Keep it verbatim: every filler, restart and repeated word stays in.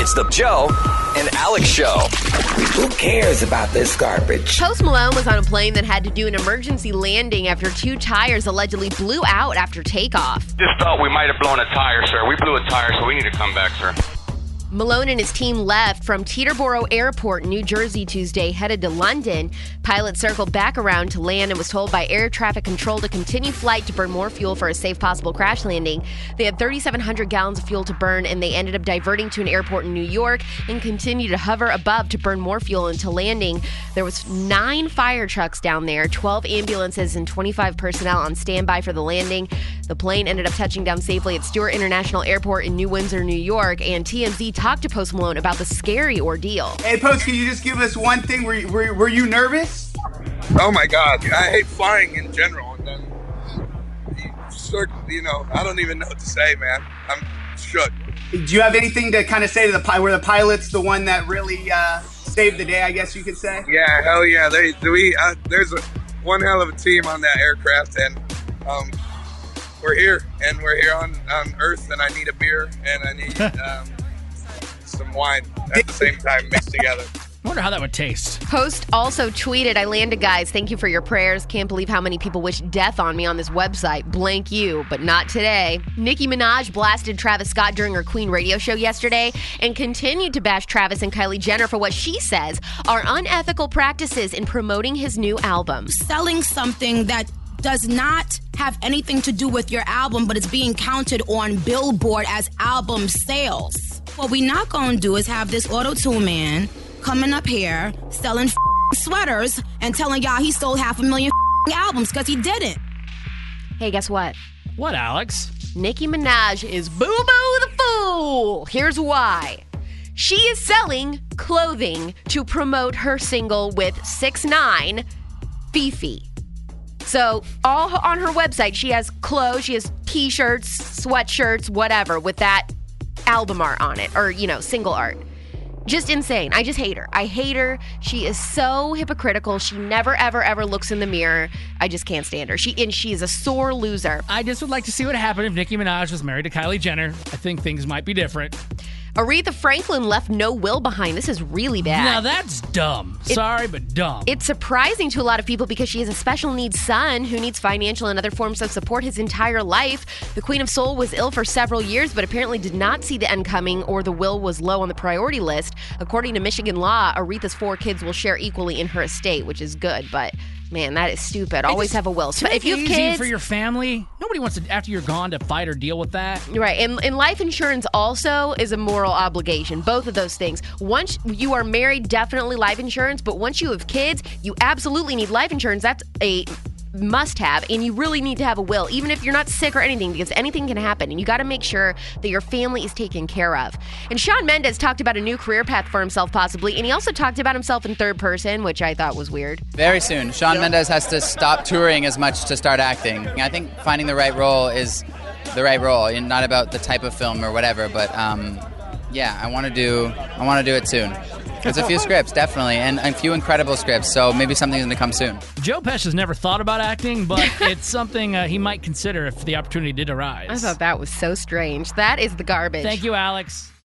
It's the Joe and Alex Show. Who cares about this garbage? Post Malone was on a plane that had to do an emergency landing after two tires allegedly blew out after takeoff. Just thought we might have blown a tire, sir. We blew a tire, so we need to come back, sir. Malone and his team left from Teterboro Airport, New Jersey, Tuesday, headed to London. Pilots circled back around to land and was told by air traffic control to continue flight to burn more fuel for a safe possible crash landing. They had thirty-seven hundred gallons of fuel to burn, and they ended up diverting to an airport in New York and continued to hover above to burn more fuel until landing. There was nine fire trucks down there, twelve ambulances, and twenty-five personnel on standby for the landing. The plane ended up touching down safely at Stewart International Airport in New Windsor, New York, and T M Z talked to Post Malone about the scary ordeal. Hey, Post, can you just give us one thing? Were you, were, were you nervous? Oh, my God. I hate flying in general. And then, you, start, you know, I don't even know what to say, man. I'm shook. Do you have anything to kind of say to the pilot? Were the pilots the one that really uh, saved the day, I guess you could say? Yeah, hell yeah. They, we, uh, there's a, one hell of a team on that aircraft, and um, we're here, and we're here on, on Earth, and I need a beer, and I need um, some wine at the same time mixed together. I wonder how that would taste. Post also tweeted, I landed, guys. Thank you for your prayers. Can't believe how many people wish death on me on this website. Blank you, but not today. Nicki Minaj blasted Travis Scott during her Queen radio show yesterday and continued to bash Travis and Kylie Jenner for what she says are unethical practices in promoting his new album. Selling something that does not have anything to do with your album, but it's being counted on Billboard as album sales. What we not gonna do is have this auto-tune man coming up here selling f- sweaters and telling y'all he stole half a million f- albums, because he didn't. Hey, guess what? What, Alex? Nicki Minaj is Boo Boo the Fool. Here's why. She is selling clothing to promote her single with six nine, Fifi. So all on her website, she has clothes, she has t-shirts, sweatshirts, whatever, with that album art on it, or, you know, single art. Just insane. I just hate her. I hate her. She is so hypocritical. She never, ever, ever looks in the mirror. I just can't stand her. She and she's a sore loser. I just would like to see what happened if Nicki Minaj was married to Kylie Jenner. I think things might be different. Aretha Franklin left no will behind. This is really bad. Now that's dumb. It, Sorry, but dumb. It's surprising to a lot of people because she has a special needs son who needs financial and other forms of support his entire life. The Queen of Soul was ill for several years, but apparently did not see the end coming, or the will was low on the priority list. According to Michigan law, Aretha's four kids will share equally in her estate, which is good, but man, that is stupid. Always just, have a will. So if you have kids for your family, nobody wants to, after you're gone, to fight or deal with that. Right. And, and life insurance also is a moral obligation. Both of those things. Once you are married, definitely life insurance. But once you have kids, you absolutely need life insurance. That's a must have, and you really need to have a will, even if you're not sick or anything, because anything can happen, and you got to make sure that your family is taken care of. And Shawn Mendes talked about a new career path for himself, possibly, and he also talked about himself in third person, which I thought was weird. Very soon. Shawn Mendes has to stop touring as much to start acting. I think finding the right role is the right role, and not about the type of film or whatever, but um, yeah, I want to do I want to do it soon. There's a few scripts, definitely, and a few incredible scripts, so maybe something's going to come soon. Joe Pesci has never thought about acting, but it's something uh, he might consider if the opportunity did arise. I thought that was so strange. That is the garbage. Thank you, Alex.